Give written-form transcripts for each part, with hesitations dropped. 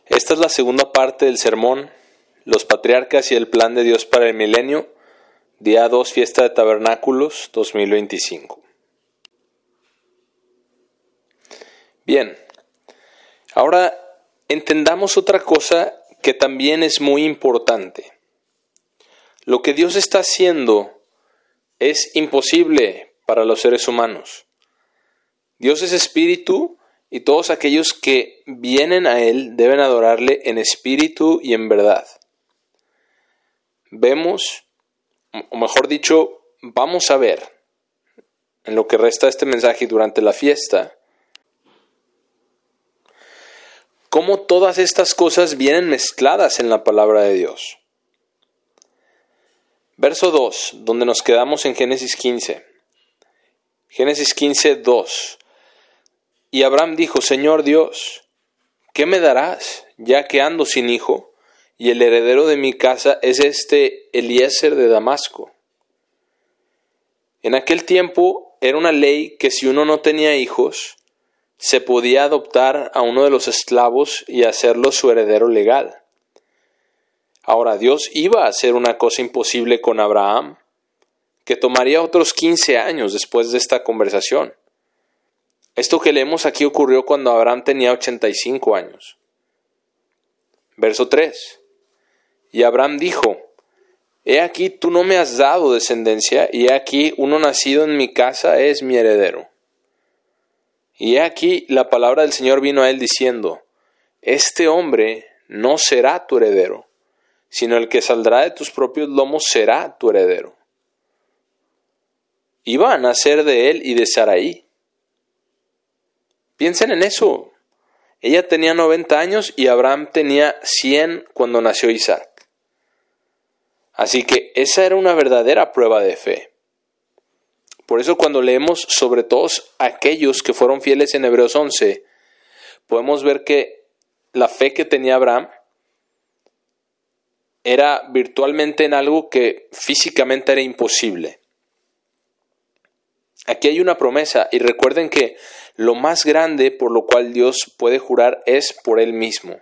Esta es la segunda parte del sermón, los patriarcas y el plan de Dios para el milenio, día 2, fiesta de tabernáculos 2025. Bien, ahora entendamos otra cosa que también es muy importante. Lo que Dios está haciendo es imposible para los seres humanos. Dios es espíritu y todos aquellos que vienen a Él deben adorarle en espíritu y en verdad. Vemos, o mejor dicho, vamos a ver en lo que resta de este mensaje durante la fiesta, cómo todas estas cosas vienen mezcladas en la palabra de Dios. Verso 2, donde nos quedamos en Génesis 15. Génesis 15, 2. Y Abraham dijo: Señor Dios, ¿qué me darás, ya que ando sin hijo, y el heredero de mi casa es Eliezer de Damasco? En aquel tiempo era una ley que si uno no tenía hijos, se podía adoptar a uno de los esclavos y hacerlo su heredero legal. Ahora Dios iba a hacer una cosa imposible con Abraham, que tomaría otros 15 años después de esta conversación. Esto que leemos aquí ocurrió cuando Abraham tenía 85 años. Verso 3. Y Abraham dijo: He aquí tú no me has dado descendencia, y he aquí uno nacido en mi casa es mi heredero. Y he aquí la palabra del Señor vino a él diciendo: Este hombre no será tu heredero, sino el que saldrá de tus propios lomos será tu heredero. Iba a nacer de él y de Sarai. Piensen en eso. Ella tenía 90 años y Abraham tenía 100 cuando nació Isaac. Así que esa era una verdadera prueba de fe. Por eso cuando leemos sobre todos aquellos que fueron fieles en Hebreos 11, podemos ver que la fe que tenía Abraham era virtualmente en algo que físicamente era imposible. Aquí hay una promesa, y recuerden que lo más grande por lo cual Dios puede jurar es por Él mismo.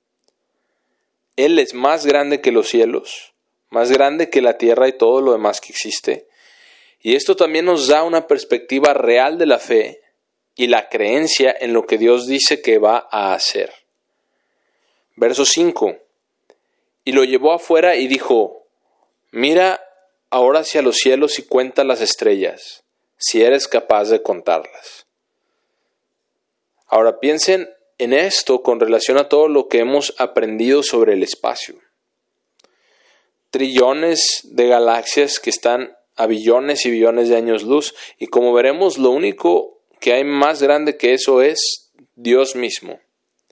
Él es más grande que los cielos, más grande que la tierra y todo lo demás que existe. Y esto también nos da una perspectiva real de la fe y la creencia en lo que Dios dice que va a hacer. Verso 5. Y lo llevó afuera y dijo: Mira ahora hacia los cielos y cuenta las estrellas, si eres capaz de contarlas. Ahora piensen en esto con relación a todo lo que hemos aprendido sobre el espacio. Trillones de galaxias que están a billones y billones de años luz, y como veremos, lo único que hay más grande que eso es Dios mismo.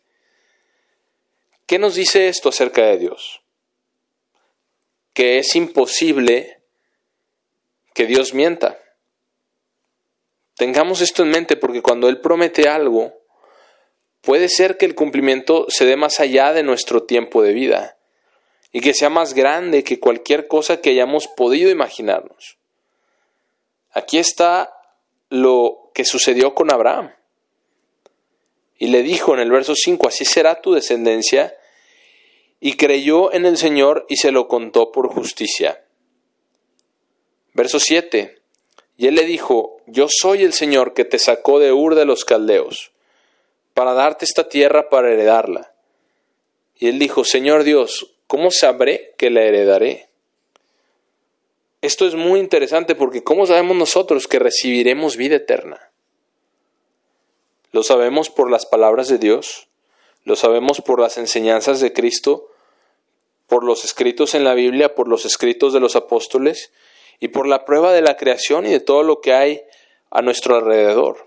¿Qué nos dice esto acerca de Dios? Que es imposible que Dios mienta. Tengamos esto en mente, porque cuando Él promete algo, puede ser que el cumplimiento se dé más allá de nuestro tiempo de vida y que sea más grande que cualquier cosa que hayamos podido imaginarnos. Aquí está lo que sucedió con Abraham. Y le dijo en el verso 5: Así será tu descendencia. Y creyó en el Señor y se lo contó por justicia. Verso 7. Y él le dijo: Yo soy el Señor que te sacó de Ur de los Caldeos, para darte esta tierra para heredarla. Y él dijo: Señor Dios, ¿cómo sabré que la heredaré? Esto es muy interesante, porque ¿cómo sabemos nosotros que recibiremos vida eterna? Lo sabemos por las palabras de Dios, lo sabemos por las enseñanzas de Cristo, por los escritos en la Biblia, por los escritos de los apóstoles, y por la prueba de la creación y de todo lo que hay a nuestro alrededor.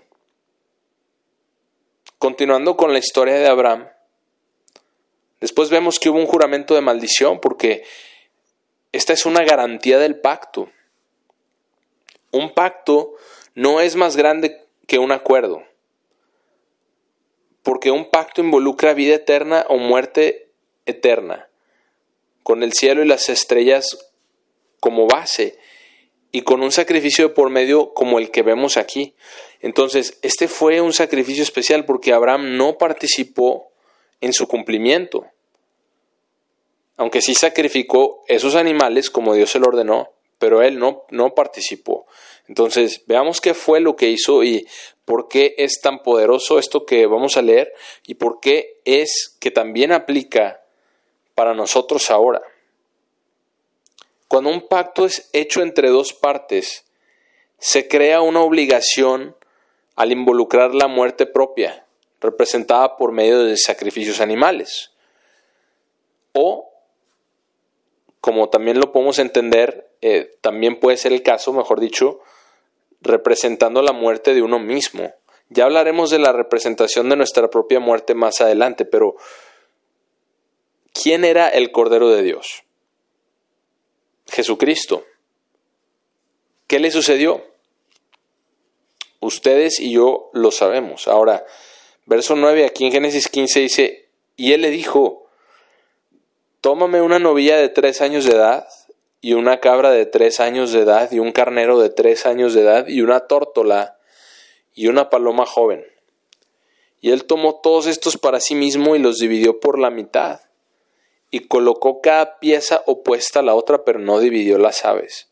Continuando con la historia de Abraham, después vemos que hubo un juramento de maldición, porque esta es una garantía del pacto. Un pacto no es más grande que un acuerdo, porque un pacto involucra vida eterna o muerte eterna, con el cielo y las estrellas como base, y con un sacrificio de por medio como el que vemos aquí. Entonces, este fue un sacrificio especial porque Abraham no participó en su cumplimiento. Aunque sí sacrificó esos animales como Dios se lo ordenó, pero él no participó. Entonces, veamos qué fue lo que hizo y por qué es tan poderoso esto que vamos a leer y por qué es que también aplica para nosotros ahora. Cuando un pacto es hecho entre dos partes, se crea una obligación al involucrar la muerte propia, representada por medio de sacrificios animales. O, como también lo podemos entender, también puede ser el caso, mejor dicho, representando la muerte de uno mismo. Ya hablaremos de la representación de nuestra propia muerte más adelante, pero ¿quién era el Cordero de Dios? Jesucristo. ¿Qué le sucedió? Ustedes y yo lo sabemos. Ahora, verso 9, aquí en Génesis 15 dice, y él le dijo, tómame una novilla de 3 años de edad, y una cabra de 3 años de edad, y un carnero de 3 años de edad, y una tórtola, y una paloma joven. Y él tomó todos estos para sí mismo y los dividió por la mitad, y colocó cada pieza opuesta a la otra, pero no dividió las aves.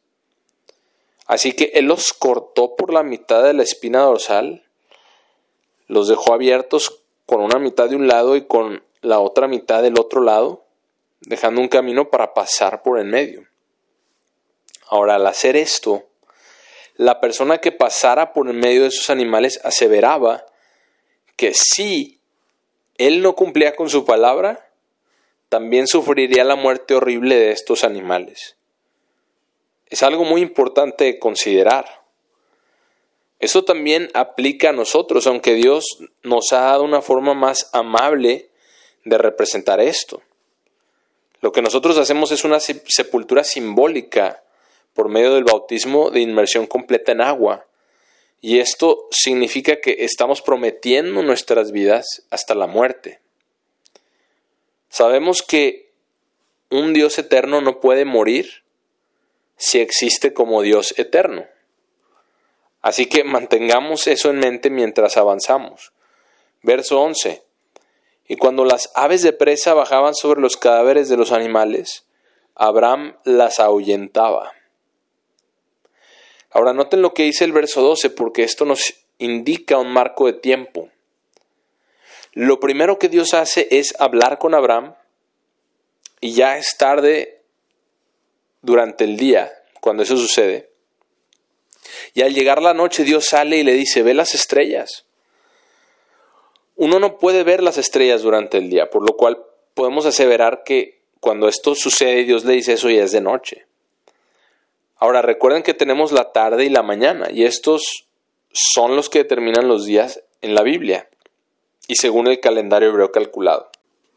Así que él los cortó por la mitad de la espina dorsal, los dejó abiertos con una mitad de un lado y con la otra mitad del otro lado, dejando un camino para pasar por en medio. Ahora, al hacer esto, la persona que pasara por en medio de esos animales aseveraba que si él no cumplía con su palabra, también sufriría la muerte horrible de estos animales. Es algo muy importante de considerar. Eso también aplica a nosotros, aunque Dios nos ha dado una forma más amable de representar esto. Lo que nosotros hacemos es una sepultura simbólica por medio del bautismo de inmersión completa en agua. Y esto significa que estamos prometiendo nuestras vidas hasta la muerte. Sabemos que un Dios eterno no puede morir si existe como Dios eterno. Así que mantengamos eso en mente mientras avanzamos. Verso 11. Y cuando las aves de presa bajaban sobre los cadáveres de los animales, Abraham las ahuyentaba. Ahora noten lo que dice el verso 12, porque esto nos indica un marco de tiempo. Lo primero que Dios hace es hablar con Abraham, y ya es tarde durante el día cuando eso sucede. Y al llegar la noche Dios sale y le dice, ve las estrellas. Uno no puede ver las estrellas durante el día, por lo cual podemos aseverar que cuando esto sucede Dios le dice eso ya es de noche. Ahora recuerden que tenemos la tarde y la mañana, y estos son los que determinan los días en la Biblia, y según el calendario hebreo calculado.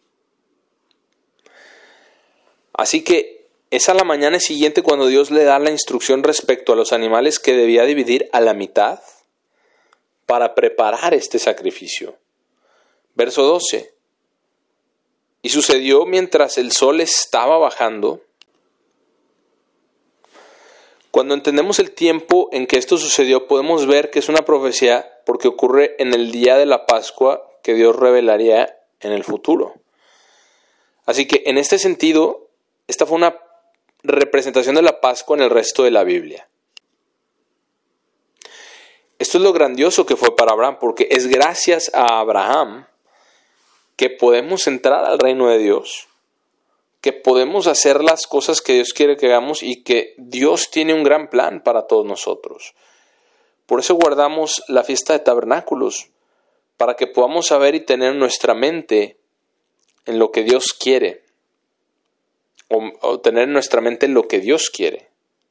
Así que es a la mañana siguiente cuando Dios le da la instrucción respecto a los animales que debía dividir a la mitad para preparar este sacrificio. Verso 12. Y sucedió mientras el sol estaba bajando. Cuando entendemos el tiempo en que esto sucedió, podemos ver que es una profecía porque ocurre en el día de la Pascua que Dios revelaría en el futuro. Así que en este sentido, esta fue una representación de la Pascua en el resto de la Biblia. Esto es lo grandioso que fue para Abraham, porque es gracias a Abraham que podemos entrar al reino de Dios, que podemos hacer las cosas que Dios quiere que hagamos y que Dios tiene un gran plan para todos nosotros. Por eso guardamos la fiesta de tabernáculos, para que podamos saber y tener nuestra mente en lo que Dios quiere, o tener en nuestra mente lo que Dios quiere.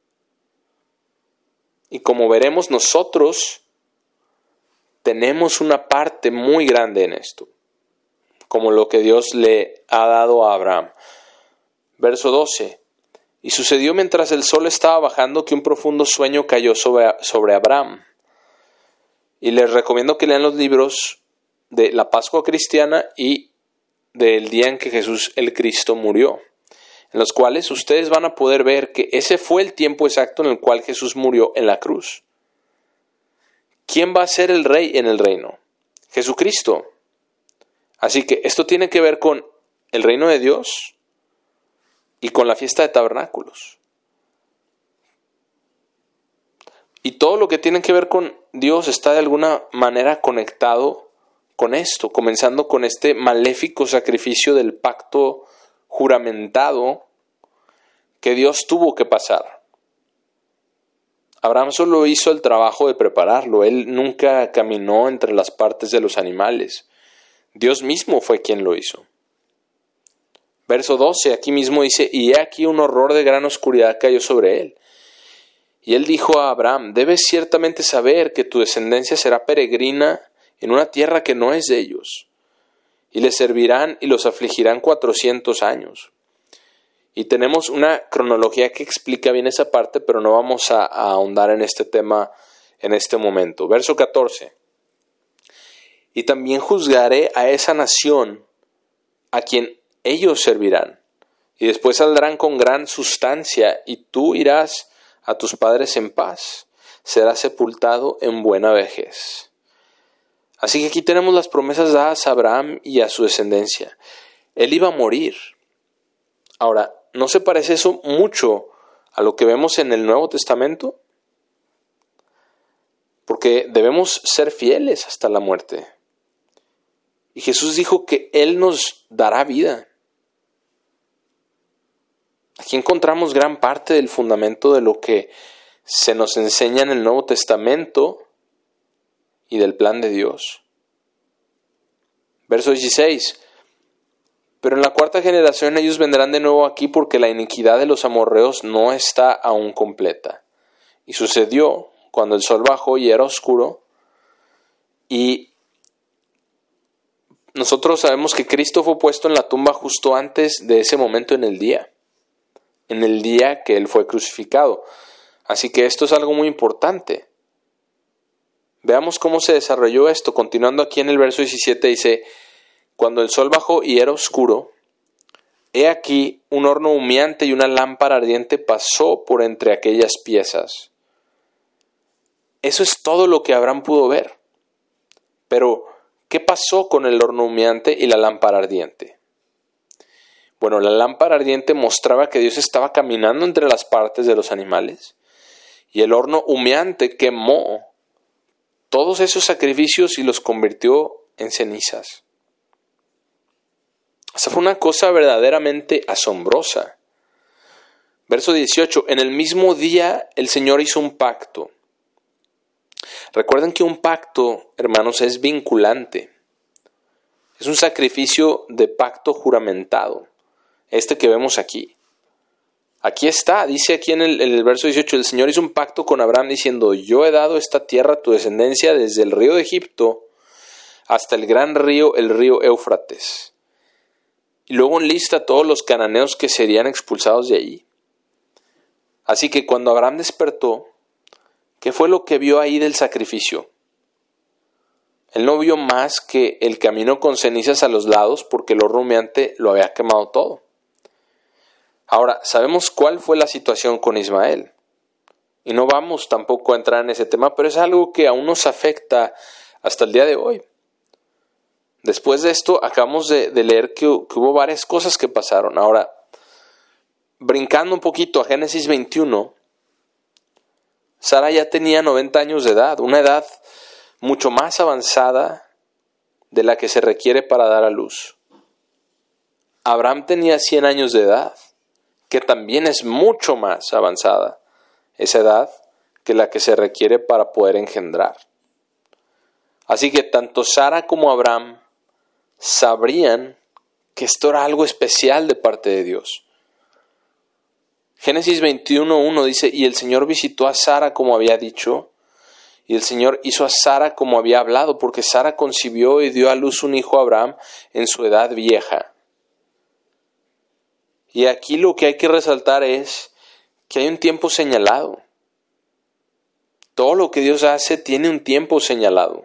Y como veremos, nosotros tenemos una parte muy grande en esto, como lo que Dios le ha dado a Abraham. Verso 12. Y sucedió mientras el sol estaba bajando que un profundo sueño cayó sobre Abraham. Y les recomiendo que lean los libros de la Pascua cristiana y del día en que Jesús el Cristo murió, en los cuales ustedes van a poder ver que ese fue el tiempo exacto en el cual Jesús murió en la cruz. ¿Quién va a ser el rey en el reino? Jesucristo. Así que esto tiene que ver con el reino de Dios y con la fiesta de tabernáculos. Y todo lo que tiene que ver con Dios está de alguna manera conectado con esto, comenzando con este maléfico sacrificio del pacto juramentado que Dios tuvo que pasar. Abraham solo hizo el trabajo de prepararlo, él nunca caminó entre las partes de los animales. Dios mismo fue quien lo hizo. Verso 12, aquí mismo dice, y he aquí un horror de gran oscuridad cayó sobre él. Y él dijo a Abraham, debes ciertamente saber que tu descendencia será peregrina en una tierra que no es de ellos, y les servirán y los afligirán 400 años. Y tenemos una cronología que explica bien esa parte, pero no vamos a ahondar en este tema en este momento. Verso 14. Y también juzgaré a esa nación a quien ellos servirán, y después saldrán con gran sustancia, y tú irás a tus padres en paz, serás sepultado en buena vejez. Así que aquí tenemos las promesas dadas a Abraham y a su descendencia. Él iba a morir. Ahora, ¿no se parece eso mucho a lo que vemos en el Nuevo Testamento? Porque debemos ser fieles hasta la muerte. Y Jesús dijo que Él nos dará vida. Aquí encontramos gran parte del fundamento de lo que se nos enseña en el Nuevo Testamento y del plan de Dios. Verso 16. Pero en la cuarta generación ellos vendrán de nuevo aquí porque la iniquidad de los amorreos no está aún completa. Y sucedió cuando el sol bajó y era oscuro. Y nosotros sabemos que Cristo fue puesto en la tumba justo antes de ese momento en el día que Él fue crucificado. Así que esto es algo muy importante. Veamos cómo se desarrolló esto. Continuando aquí en el verso 17 dice, cuando el sol bajó y era oscuro, he aquí un horno humeante y una lámpara ardiente pasó por entre aquellas piezas. Eso es todo lo que Abraham pudo ver. Pero, ¿qué pasó con el horno humeante y la lámpara ardiente? Bueno, la lámpara ardiente mostraba que Dios estaba caminando entre las partes de los animales, y el horno humeante quemó todos esos sacrificios y los convirtió en cenizas. Esa fue una cosa verdaderamente asombrosa. Verso 18. En el mismo día el Señor hizo un pacto. Recuerden que un pacto, hermanos, es vinculante. Es un sacrificio de pacto juramentado. Este que vemos aquí. Aquí está, dice aquí en el verso 18, el Señor hizo un pacto con Abraham diciendo, yo he dado esta tierra a tu descendencia desde el río de Egipto hasta el gran río, el río Éufrates. Y luego enlista todos los cananeos que serían expulsados de allí. Así que cuando Abraham despertó, ¿qué fue lo que vio ahí del sacrificio? Él no vio más que el camino con cenizas a los lados porque el horno humeante lo había quemado todo. Ahora, sabemos cuál fue la situación con Ismael. Y no vamos tampoco a entrar en ese tema, pero es algo que aún nos afecta hasta el día de hoy. Después de esto, acabamos de leer que hubo varias cosas que pasaron. Ahora, brincando un poquito a Génesis 21, Sara ya tenía 90 años de edad, una edad mucho más avanzada de la que se requiere para dar a luz. Abraham tenía 100 años de edad, que también es mucho más avanzada esa edad que la que se requiere para poder engendrar. Así que tanto Sara como Abraham sabrían que esto era algo especial de parte de Dios. Génesis 21:1 dice, y el Señor visitó a Sara como había dicho, y el Señor hizo a Sara como había hablado, porque Sara concibió y dio a luz un hijo a Abraham en su edad vieja. Y aquí lo que hay que resaltar es que hay un tiempo señalado. Todo lo que Dios hace tiene un tiempo señalado.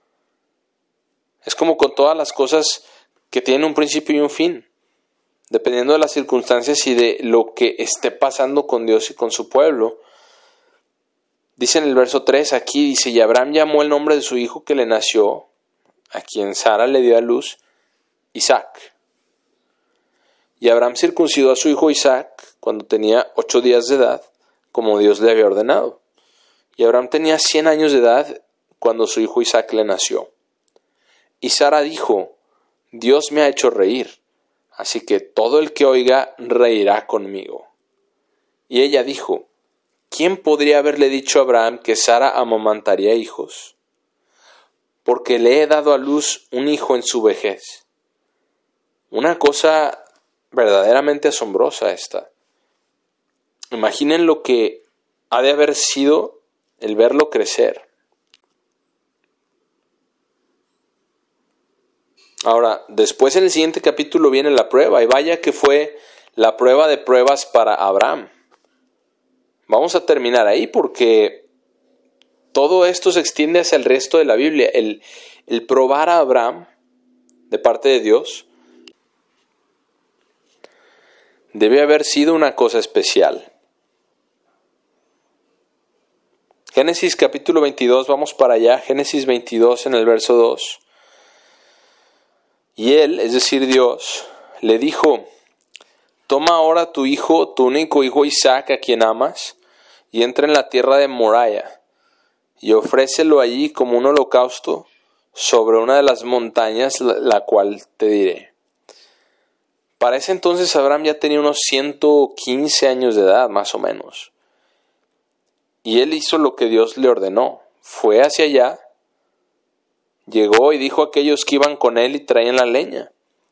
Es como con todas las cosas que tienen un principio y un fin, dependiendo de las circunstancias y de lo que esté pasando con Dios y con su pueblo. Dice en el verso 3, aquí dice, y Abraham llamó el nombre de su hijo que le nació, a quien Sara le dio a luz, Isaac. Y Abraham circuncidó a su hijo Isaac cuando tenía 8 días de edad, como Dios le había ordenado. Y Abraham tenía 100 años de edad cuando su hijo Isaac le nació. Y Sara dijo: Dios me ha hecho reír, así que todo el que oiga reirá conmigo. Y ella dijo: ¿quién podría haberle dicho a Abraham que Sara amamantaría hijos? Porque le he dado a luz un hijo en su vejez. Una cosa verdaderamente asombrosa esta. Imaginen lo que ha de haber sido el verlo crecer. Ahora, después en el siguiente capítulo viene la prueba, y vaya que fue la prueba de pruebas para Abraham. Vamos a terminar ahí porque todo esto se extiende hacia el resto de la Biblia. El probar a Abraham de parte de Dios debe haber sido una cosa especial. Génesis capítulo 22, vamos para allá. Génesis 22 en el verso 2. Y él, es decir Dios, le dijo: toma ahora tu hijo, tu único hijo Isaac, a quien amas, y entra en la tierra de Moriah, y ofrécelo allí como un holocausto sobre una de las montañas, la cual te diré. Para ese entonces Abraham ya tenía unos 115 años de edad, más o menos. Y él hizo lo que Dios le ordenó. Fue hacia allá, llegó y dijo a aquellos que iban con él y traían la leña,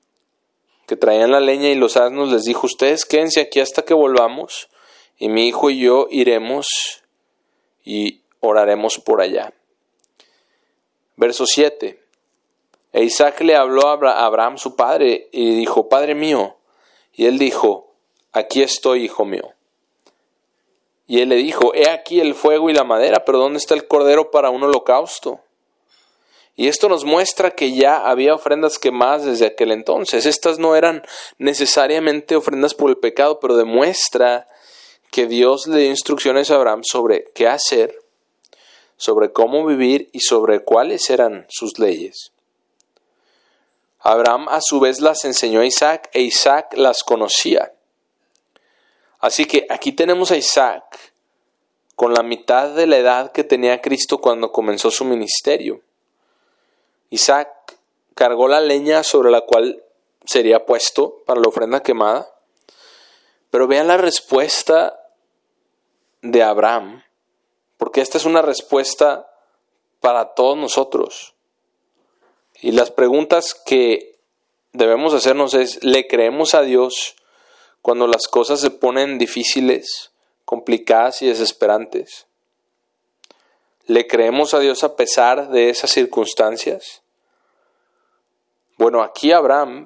y los asnos, les dijo: ustedes quédense aquí hasta que volvamos, y mi hijo y yo iremos y oraremos por allá. Verso 7. E Isaac le habló a Abraham su padre y dijo: Padre mío. Y él dijo: aquí estoy, hijo mío. Y él le dijo: he aquí el fuego y la madera, pero ¿dónde está el cordero para un holocausto? Y esto nos muestra que ya había ofrendas quemadas desde aquel entonces. Estas no eran necesariamente ofrendas por el pecado, pero demuestra que Dios le dio instrucciones a Abraham sobre qué hacer, sobre cómo vivir y sobre cuáles eran sus leyes. Abraham a su vez las enseñó a Isaac, e Isaac las conocía. Así que aquí tenemos a Isaac con la mitad de la edad que tenía Cristo cuando comenzó su ministerio. Isaac cargó la leña sobre la cual sería puesto para la ofrenda quemada. Pero vean la respuesta de Abraham, porque esta es una respuesta para todos nosotros. Y las preguntas que debemos hacernos es: ¿le creemos a Dios cuando las cosas se ponen difíciles, complicadas y desesperantes? ¿Le creemos a Dios a pesar de esas circunstancias? Bueno, aquí Abraham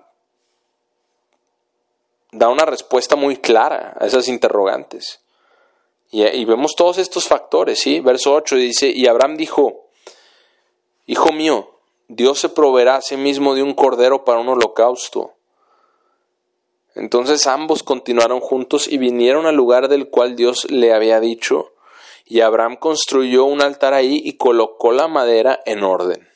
da una respuesta muy clara a esas interrogantes. Y vemos todos estos factores, ¿sí? Verso 8 dice: y Abraham dijo: hijo mío, Dios se proveerá a sí mismo de un cordero para un holocausto. Entonces ambos continuaron juntos y vinieron al lugar del cual Dios le había dicho, y Abraham construyó un altar ahí y colocó la madera en orden.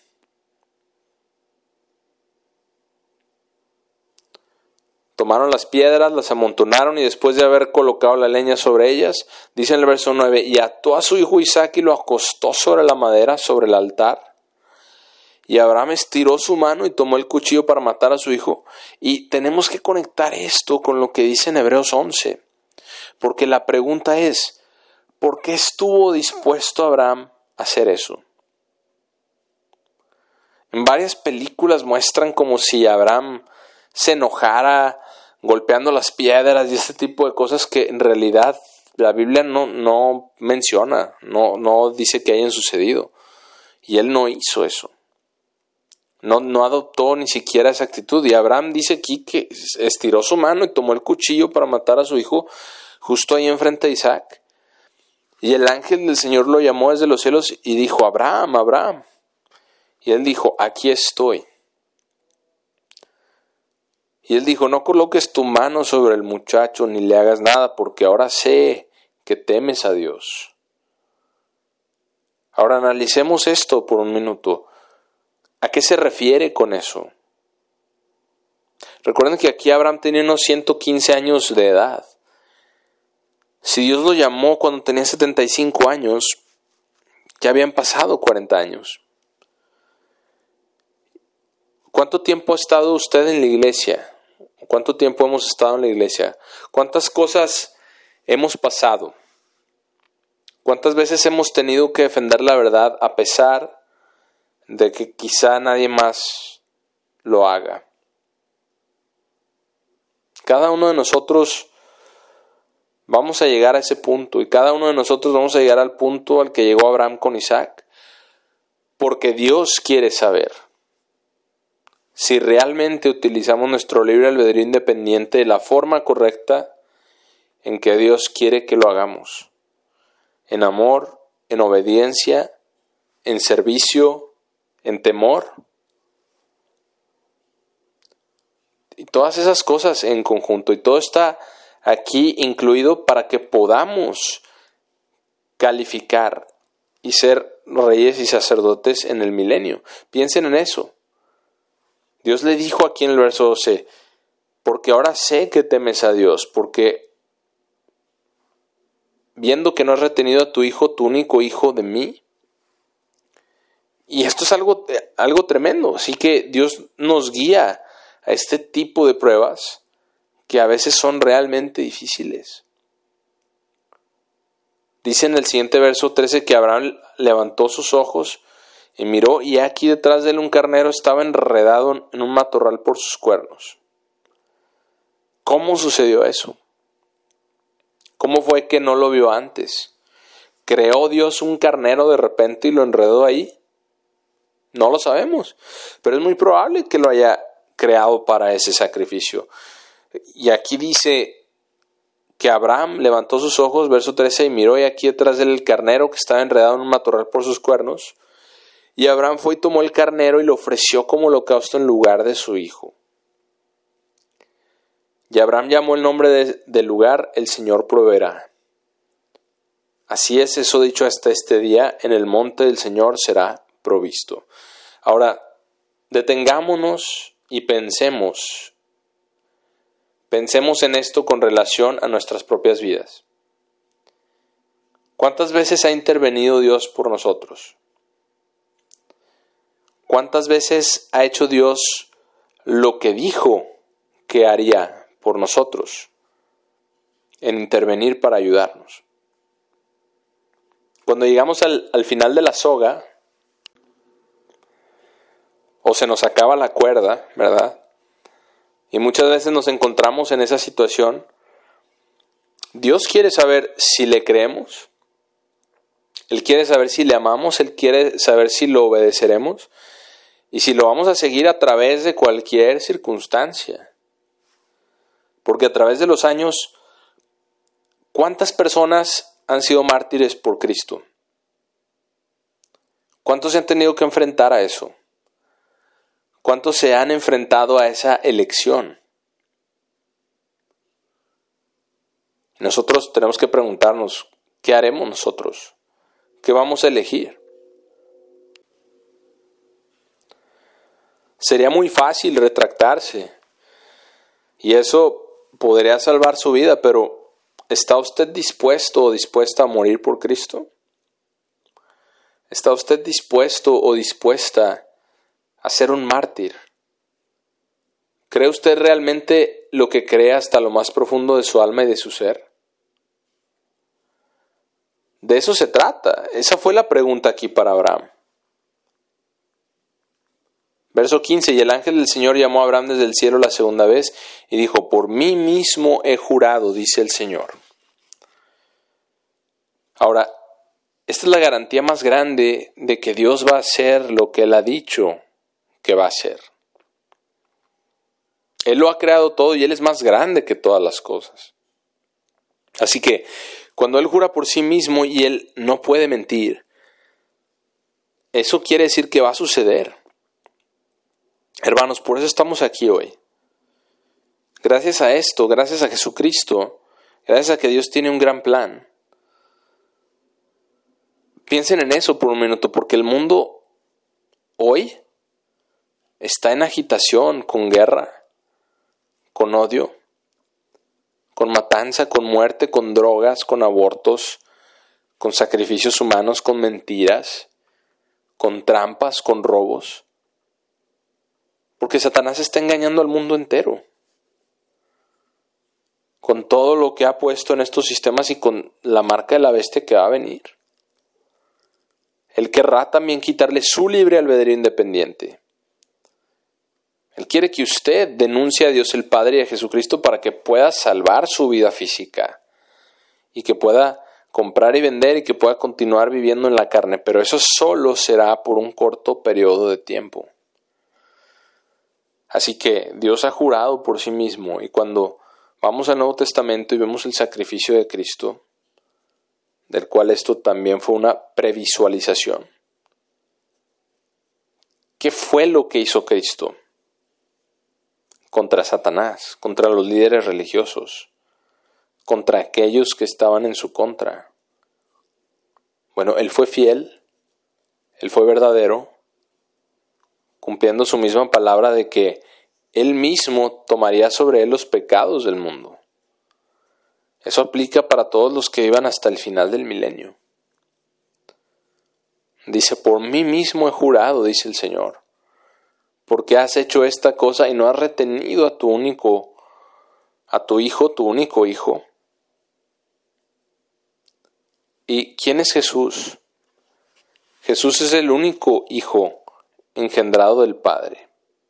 Tomaron las piedras, las amontonaron, y después de haber colocado la leña sobre ellas, dice en el verso 9, y ató a su hijo Isaac y lo acostó sobre la madera, sobre el altar. Y Abraham estiró su mano y tomó el cuchillo para matar a su hijo. Y tenemos que conectar esto con lo que dice en Hebreos 11. Porque la pregunta es: ¿por qué estuvo dispuesto Abraham a hacer eso? En varias películas muestran como si Abraham se enojara golpeando las piedras y este tipo de cosas que en realidad la Biblia no menciona, no dice que hayan sucedido. Y él no hizo eso. No adoptó ni siquiera esa actitud. Y Abraham dice aquí que estiró su mano y tomó el cuchillo para matar a su hijo justo ahí enfrente de Isaac. Y el ángel del Señor lo llamó desde los cielos y dijo: Abraham, Abraham. Y él dijo: aquí estoy. Y él dijo: no coloques tu mano sobre el muchacho ni le hagas nada, porque ahora sé que temes a Dios. Ahora analicemos esto por un minuto. ¿A qué se refiere con eso? Recuerden que aquí Abraham tenía unos 115 años de edad. Si Dios lo llamó cuando tenía 75 años, ya habían pasado 40 años. ¿Cuánto tiempo ha estado usted en la iglesia? ¿Cuánto tiempo hemos estado en la iglesia? ¿Cuántas cosas hemos pasado? ¿Cuántas veces hemos tenido que defender la verdad a pesar de que quizá nadie más lo haga? Cada uno de nosotros vamos a llegar a ese punto, y cada uno de nosotros vamos a llegar al punto al que llegó Abraham con Isaac, porque Dios quiere saber si realmente utilizamos nuestro libre albedrío independiente de la forma correcta en que Dios quiere que lo hagamos. En amor, en obediencia, en servicio, en temor. Y todas esas cosas en conjunto. Y todo está aquí incluido para que podamos calificar y ser reyes y sacerdotes en el milenio. Piensen en eso. Dios le dijo aquí en el verso 12, porque ahora sé que temes a Dios, porque viendo que no has retenido a tu hijo, tu único hijo de mí. Y esto es algo tremendo. Así que Dios nos guía a este tipo de pruebas que a veces son realmente difíciles. Dice en el siguiente verso 13 que Abraham levantó sus ojos y miró, y aquí detrás de él un carnero estaba enredado en un matorral por sus cuernos. ¿Cómo sucedió eso? ¿Cómo fue que no lo vio antes? ¿Creó Dios un carnero de repente y lo enredó ahí? No lo sabemos, pero es muy probable que lo haya creado para ese sacrificio. Y aquí dice que Abraham levantó sus ojos, verso 13, y miró, y aquí detrás de él el carnero que estaba enredado en un matorral por sus cuernos. Y Abraham fue y tomó el carnero y lo ofreció como holocausto en lugar de su hijo. Y Abraham llamó el nombre del lugar, el Señor proveerá. Así es eso dicho hasta este día, en el monte del Señor será provisto. Ahora, detengámonos y pensemos en esto con relación a nuestras propias vidas. ¿Cuántas veces ha intervenido Dios por nosotros? ¿Cuántas veces ha hecho Dios lo que dijo que haría por nosotros en intervenir para ayudarnos? Cuando llegamos al final de la soga, o se nos acaba la cuerda, ¿verdad? Y muchas veces nos encontramos en esa situación. Dios quiere saber si le creemos. Él quiere saber si le amamos. Él quiere saber si lo obedeceremos. Y si lo vamos a seguir a través de cualquier circunstancia. Porque a través de los años, ¿cuántas personas han sido mártires por Cristo? ¿Cuántos se han tenido que enfrentar a eso? ¿Cuántos se han enfrentado a esa elección? Nosotros tenemos que preguntarnos, ¿qué haremos nosotros? ¿Qué vamos a elegir? Sería muy fácil retractarse y eso podría salvar su vida, pero ¿está usted dispuesto o dispuesta a morir por Cristo? ¿Está usted dispuesto o dispuesta a ser un mártir? ¿Cree usted realmente lo que cree hasta lo más profundo de su alma y de su ser? De eso se trata. Esa fue la pregunta aquí para Abraham. Verso 15, y el ángel del Señor llamó a Abraham desde el cielo la segunda vez y dijo, por mí mismo he jurado, dice el Señor. Ahora, esta es la garantía más grande de que Dios va a hacer lo que Él ha dicho que va a hacer. Él lo ha creado todo y Él es más grande que todas las cosas. Así que, cuando Él jura por sí mismo y Él no puede mentir, eso quiere decir que va a suceder. Hermanos, por eso estamos aquí hoy. Gracias a esto, gracias a Jesucristo, gracias a que Dios tiene un gran plan. Piensen en eso por un minuto, porque el mundo hoy está en agitación, con guerra. con odio, con matanza, con muerte, con drogas, con abortos, con sacrificios humanos, con mentiras, con trampas, con robos. Porque Satanás está engañando al mundo entero. Con todo lo que ha puesto en estos sistemas y con la marca de la bestia que va a venir. Él querrá también quitarle su libre albedrío independiente. Él quiere que usted denuncie a Dios el Padre y a Jesucristo para que pueda salvar su vida física y que pueda comprar y vender y que pueda continuar viviendo en la carne, pero eso solo será por un corto periodo de tiempo. Así que Dios ha jurado por sí mismo, y cuando vamos al Nuevo Testamento y vemos el sacrificio de Cristo, del cual esto también fue una previsualización. ¿Qué fue lo que hizo Cristo? Contra Satanás, contra los líderes religiosos, contra aquellos que estaban en su contra. Bueno, Él fue fiel, Él fue verdadero, cumpliendo su misma palabra de que Él mismo tomaría sobre Él los pecados del mundo. Eso aplica para todos los que vivan hasta el final del milenio. Dice, por mí mismo he jurado, dice el Señor, porque has hecho esta cosa y no has retenido a tu único hijo. ¿Y quién es Jesús? Jesús es el único hijo engendrado del Padre.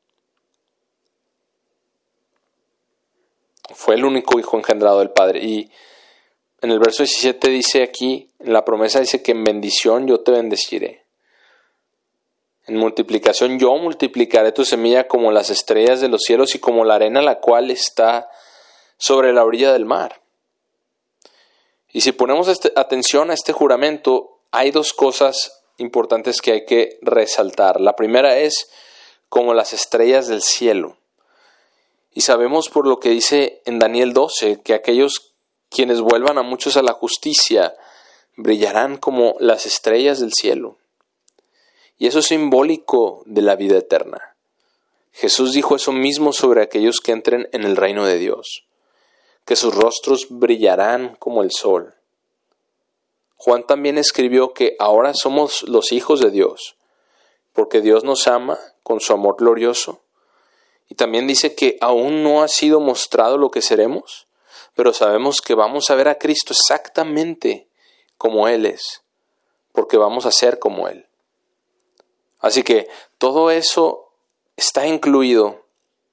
Fue el único hijo engendrado del Padre. Y en el verso 17 dice aquí, en la promesa dice que en bendición yo te bendeciré. En multiplicación yo multiplicaré tu semilla como las estrellas de los cielos y como la arena la cual está sobre la orilla del mar. Y si ponemos atención a este juramento, hay dos cosas importantes que hay que resaltar. La primera es como las estrellas del cielo. Y sabemos por lo que dice en Daniel 12, que aquellos quienes vuelvan a muchos a la justicia brillarán como las estrellas del cielo. Y eso es simbólico de la vida eterna. Jesús dijo eso mismo sobre aquellos que entren en el reino de Dios, que sus rostros brillarán como el sol. Juan también escribió que ahora somos los hijos de Dios, porque Dios nos ama con su amor glorioso. Y también dice que aún no ha sido mostrado lo que seremos, pero sabemos que vamos a ver a Cristo exactamente como Él es, porque vamos a ser como Él. Así que todo eso está incluido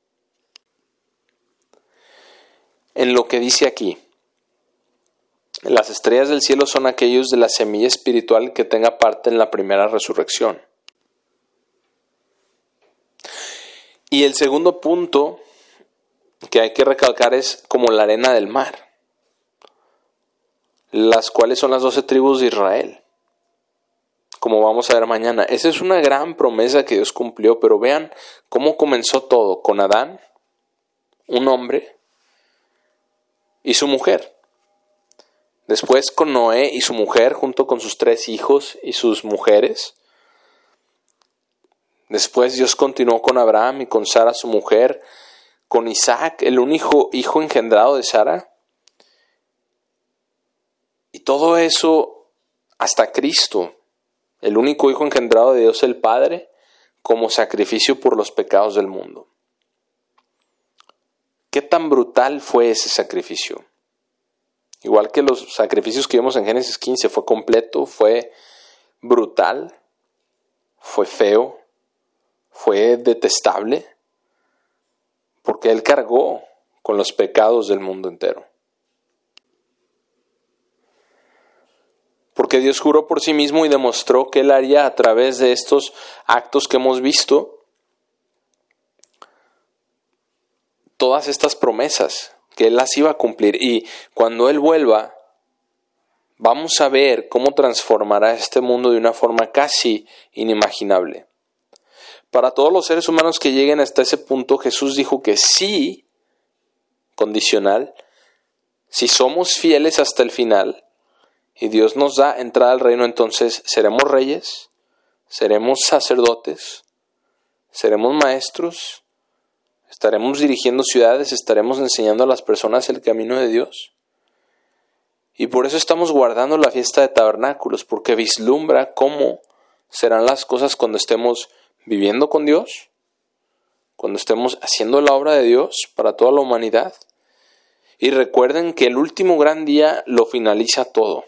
en lo que dice aquí. Las estrellas del cielo son aquellos de la semilla espiritual que tenga parte en la primera resurrección. Y el segundo punto que hay que recalcar es como la arena del mar, las cuales son las 12 tribus de Israel, como vamos a ver mañana. Esa es una gran promesa que Dios cumplió, pero vean cómo comenzó todo, con Adán, un hombre, y su mujer. Después con Noé y su mujer, junto con sus 3 hijos y sus mujeres. Después Dios continuó con Abraham y con Sara su mujer, con Isaac, el único hijo engendrado de Sara. Y todo eso hasta Cristo, el único hijo engendrado de Dios el Padre, como sacrificio por los pecados del mundo. ¿Qué tan brutal fue ese sacrificio? Igual que los sacrificios que vimos en Génesis 15, fue completo, fue brutal, fue feo, fue detestable, porque Él cargó con los pecados del mundo entero. Porque Dios juró por sí mismo y demostró que Él haría a través de estos actos que hemos visto todas estas promesas, que Él las iba a cumplir. Y cuando Él vuelva, vamos a ver cómo transformará este mundo de una forma casi inimaginable. Para todos los seres humanos que lleguen hasta ese punto, Jesús dijo que sí, condicional, si somos fieles hasta el final y Dios nos da entrada al reino, entonces seremos reyes, seremos sacerdotes, seremos maestros, Estaremos dirigiendo ciudades, estaremos enseñando a las personas el camino de Dios. Y por eso estamos guardando la fiesta de tabernáculos, porque vislumbra cómo serán las cosas cuando estemos viviendo con Dios, cuando estemos haciendo la obra de Dios para toda la humanidad. Y recuerden que el último gran día lo finaliza todo.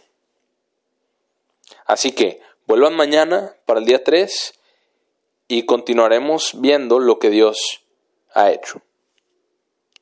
Así que vuelvan mañana para el día 3 y continuaremos viendo lo que Dios ha hecho.